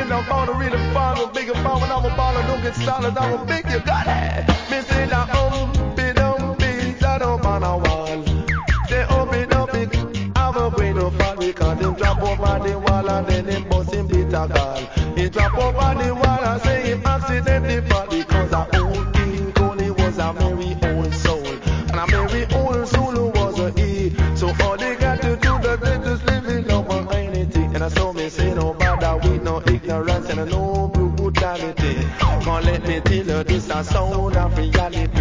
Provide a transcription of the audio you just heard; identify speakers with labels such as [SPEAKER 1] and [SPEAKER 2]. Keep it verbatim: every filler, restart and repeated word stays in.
[SPEAKER 1] when I'm born to really fun. I'm big and fun when I'm a baller, don't get solid, I'm a big, you got it. Me say that um, be dum, be that up on a wall. They up it, up it, I'm a way to fall because them drop over the wall and then them bust him bitter call. He drop over the wall and say he accidentally fall because a old King Tony was a merry old soul. And a merry old soul who was a E. So all they got to do, the greatest living over anything. And I saw me say no bother with no ignorance and no brutality. But let me tell you this a sound of reality.